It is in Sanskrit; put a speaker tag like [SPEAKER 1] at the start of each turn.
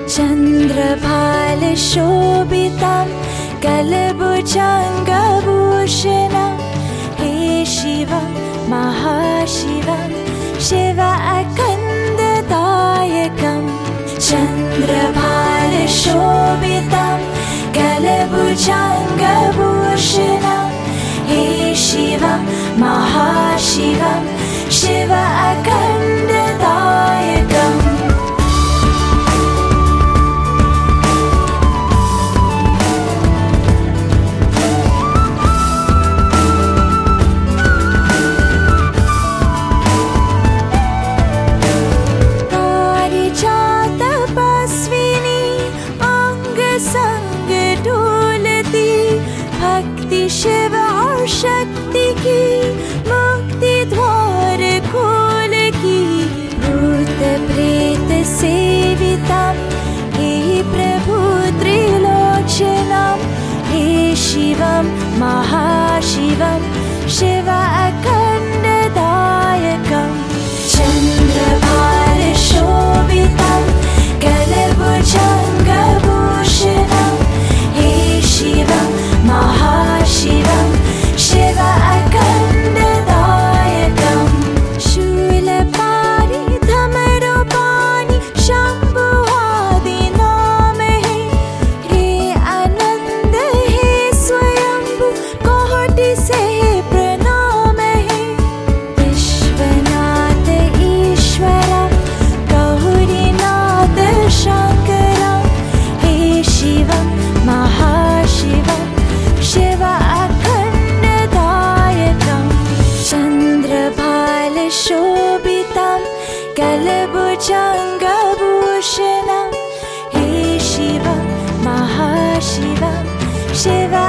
[SPEAKER 1] चन्द्रभालशोभितं कलभुजङ्गभूषणं हे शिवं महाशिवं शिव अखण्डदायकं चन्द्रभालशोभितं कलभुजङ्गभूषणं हे शिवं महाशिवं शिव अखण्डदायकम् शिव और शक्ति की मुक्ति द्वार खोल की भूत प्रेत सेवितं हे प्रभु त्रिलोचनं हे शिवं महाशिवं शिव अखण्डदायकं चन्द्रभालशोभितं कलभुजङ्गभूषणं हे शिवं महाशिवं शिव अखण्डदायकं शूलपाणि धमरूपाणि शम्भुवादिनामहे हे आनन्द हे स्वयंभु कोटि से प्रणामहे विश्वनाथ ईश्वरं गौरीनाथ शङ्करं हे शिवं महाशिवं शिव अखण्डदायकं चन्द्रभालशोभितं कलभुजङ्गभूषणं हे शिवं महाशिवं शिव